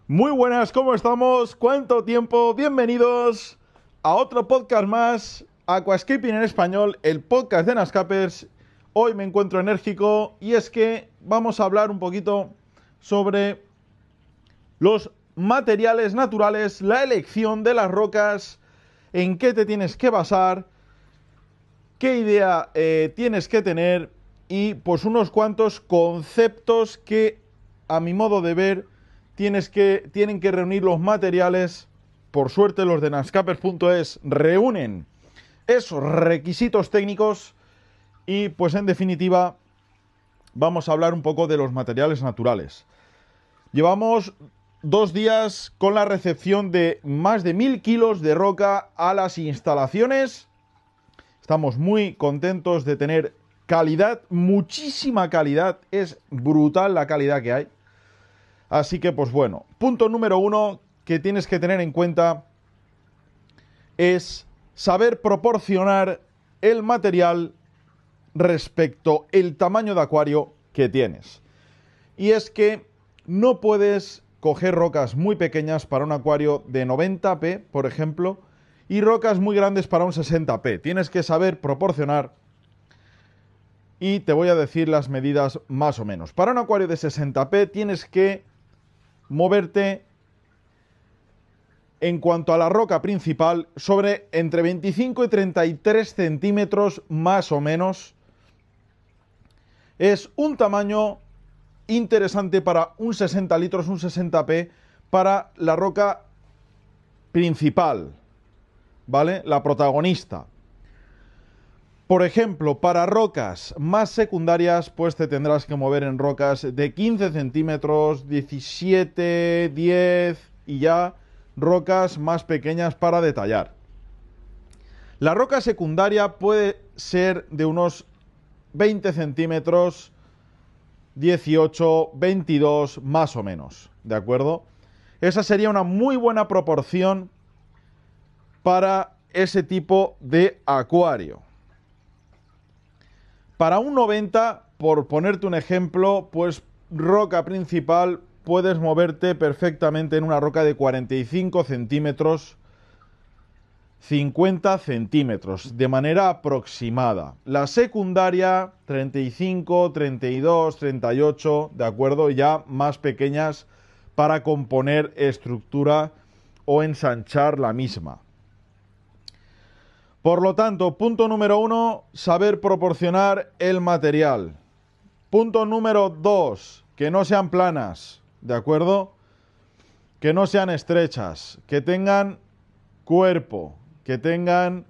Muy buenas, ¿cómo estamos? ¿Cuánto tiempo? Bienvenidos a otro podcast más, Aquascaping en español, el podcast de Nascapers. Hoy me encuentro enérgico y es que vamos a hablar un poquito sobre los materiales naturales, la elección de las rocas, en qué te tienes que basar, qué idea tienes que tener y pues unos cuantos conceptos que a mi modo de ver tienen que reunir los materiales. Por suerte los de Nascapers.es reúnen esos requisitos técnicos y pues en definitiva vamos a hablar un poco de los materiales naturales. Llevamos 2 días con la recepción de más de 1000 kilos de roca a las instalaciones. Estamos muy contentos de tener calidad, muchísima calidad, es brutal la calidad que hay. Así que pues bueno, punto número 1 que tienes que tener en cuenta es saber proporcionar el material respecto al tamaño de acuario que tienes. Y es que no puedes coger rocas muy pequeñas para un acuario de 90p, por ejemplo, y rocas muy grandes para un 60p. Tienes que saber proporcionar y te voy a decir las medidas más o menos. Para un acuario de 60p tienes que moverte en cuanto a la roca principal sobre entre 25 y 33 centímetros más o menos. Es un tamaño interesante para un 60 litros, un 60p, para la roca principal, ¿vale? La protagonista. Por ejemplo, para rocas más secundarias, pues te tendrás que mover en rocas de 15 centímetros, 17, 10 y ya rocas más pequeñas para detallar. La roca secundaria puede ser de unos 20 centímetros, 18, 22 más o menos, ¿de acuerdo? Esa sería una muy buena proporción para ese tipo de acuario. Para un 90, por ponerte un ejemplo, pues roca principal puedes moverte perfectamente en una roca de 45 centímetros, 50 centímetros, de manera aproximada. La secundaria, 35, 32, 38, ¿de acuerdo? Ya más pequeñas para componer estructura o ensanchar la misma. Por lo tanto, punto número 1, saber proporcionar el material. Punto número 2, que no sean planas, ¿de acuerdo? Que no sean estrechas, que tengan cuerpo, que tengan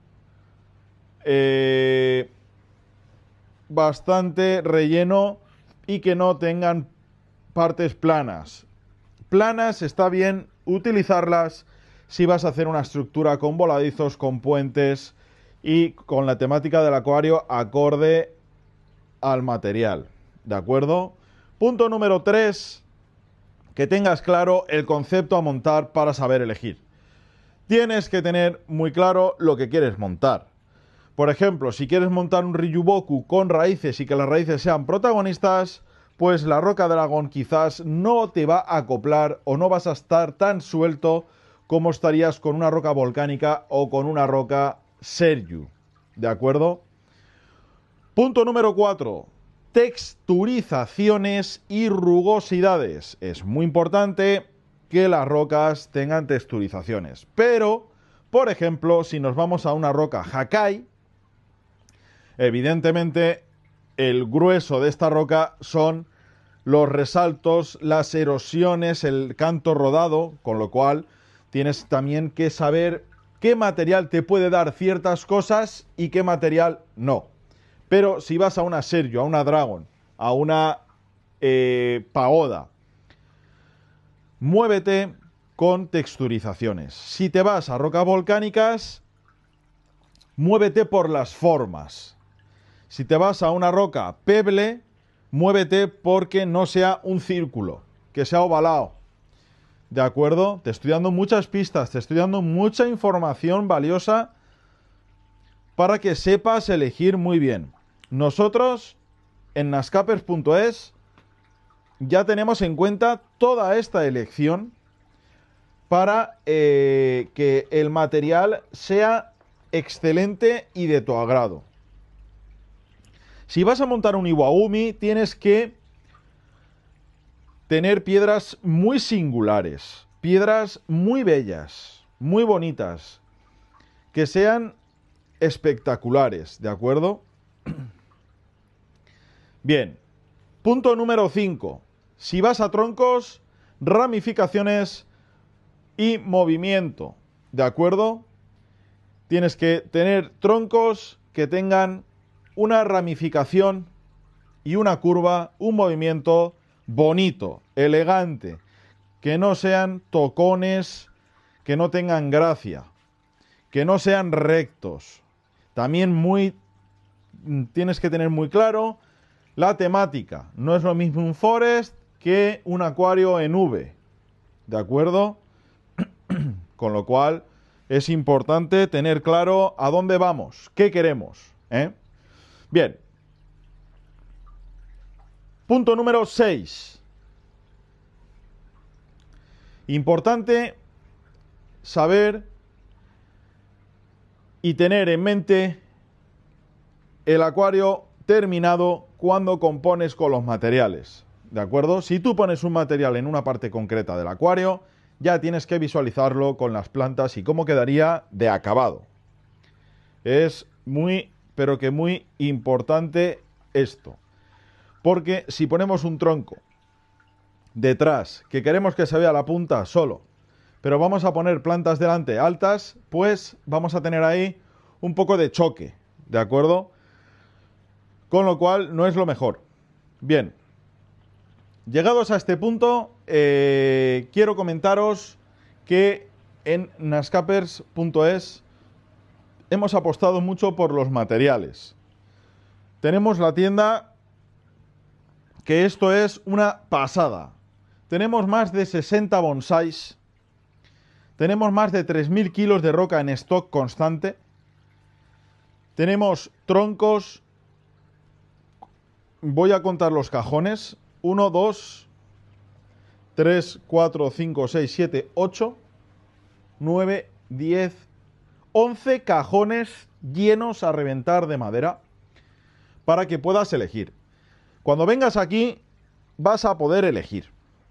bastante relleno y que no tengan partes planas. Planas está bien utilizarlas si vas a hacer una estructura con voladizos, con puentes y con la temática del acuario acorde al material, ¿de acuerdo? Punto número 3, que tengas claro el concepto a montar para saber elegir. Tienes que tener muy claro lo que quieres montar. Por ejemplo, si quieres montar un Ryuboku con raíces y que las raíces sean protagonistas, pues la roca dragón quizás no te va a acoplar o no vas a estar tan suelto como estarías con una roca volcánica o con una roca Seryu, ¿de acuerdo? Punto número 4. Texturizaciones y rugosidades. Es muy importante que las rocas tengan texturizaciones. Pero, por ejemplo, si nos vamos a una roca Hakai, evidentemente el grueso de esta roca son los resaltos, las erosiones, el canto rodado, con lo cual tienes también que saber qué material te puede dar ciertas cosas y qué material no. Pero si vas a una Sergio, a una Dragon, a una Pagoda, muévete con texturizaciones. Si te vas a rocas volcánicas, muévete por las formas. Si te vas a una roca Pebble, muévete porque no sea un círculo, que sea ovalado. ¿De acuerdo? Te estoy dando muchas pistas, te estoy dando mucha información valiosa para que sepas elegir muy bien. Nosotros en Nascapers.es ya tenemos en cuenta toda esta elección para que el material sea excelente y de tu agrado. Si vas a montar un Iwagumi, tienes que tener piedras muy singulares, piedras muy bellas, muy bonitas, que sean espectaculares, ¿de acuerdo? Bien, punto número 5. Si vas a troncos, ramificaciones y movimiento, ¿de acuerdo? Tienes que tener troncos que tengan una ramificación y una curva, un movimiento bonito, elegante, que no sean tocones, que no tengan gracia, que no sean rectos. También tienes que tener muy claro la temática. No es lo mismo un forest que un acuario en V, ¿de acuerdo? Con lo cual es importante tener claro a dónde vamos, qué queremos, ¿eh? Bien. Punto número 6. Importante saber y tener en mente el acuario terminado cuando compones con los materiales, ¿de acuerdo? Si tú pones un material en una parte concreta del acuario, ya tienes que visualizarlo con las plantas y cómo quedaría de acabado. Es muy, pero que muy importante esto. Porque si ponemos un tronco detrás, que queremos que se vea la punta solo, pero vamos a poner plantas delante altas, pues vamos a tener ahí un poco de choque, ¿de acuerdo? Con lo cual no es lo mejor. Bien, llegados a este punto, quiero comentaros que en nascapers.es hemos apostado mucho por los materiales. Tenemos la tienda, que esto es una pasada. Tenemos más de 60 bonsáis. Tenemos más de 3.000 kilos de roca en stock constante. Tenemos troncos. Voy a contar los cajones. 1, 2, 3, 4, 5, 6, 7, 8, 9, 10, 11 cajones llenos a reventar de madera para que puedas elegir. Cuando vengas aquí vas a poder elegir.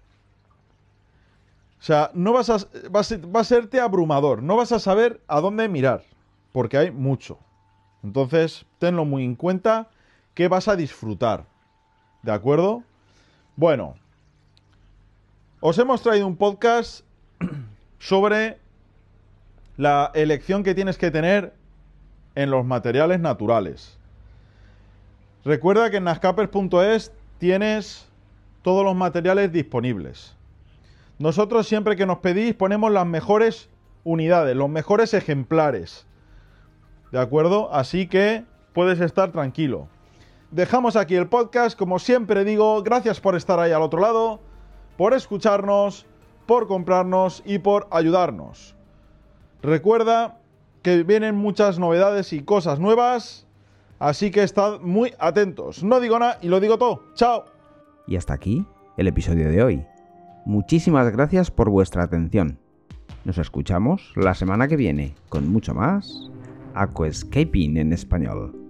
O sea, no va a serte abrumador, no vas a saber a dónde mirar, porque hay mucho. Entonces, tenlo muy en cuenta que vas a disfrutar. ¿De acuerdo? Bueno, os hemos traído un podcast sobre la elección que tienes que tener en los materiales naturales. Recuerda que en nascapers.es tienes todos los materiales disponibles. Nosotros siempre que nos pedís ponemos las mejores unidades, los mejores ejemplares. ¿De acuerdo? Así que puedes estar tranquilo. Dejamos aquí el podcast, como siempre digo, gracias por estar ahí al otro lado, por escucharnos, por comprarnos y por ayudarnos. Recuerda que vienen muchas novedades y cosas nuevas, así que estad muy atentos. No digo nada y lo digo todo. ¡Chao! Y hasta aquí el episodio de hoy. Muchísimas gracias por vuestra atención. Nos escuchamos la semana que viene con mucho más Aquascaping en español.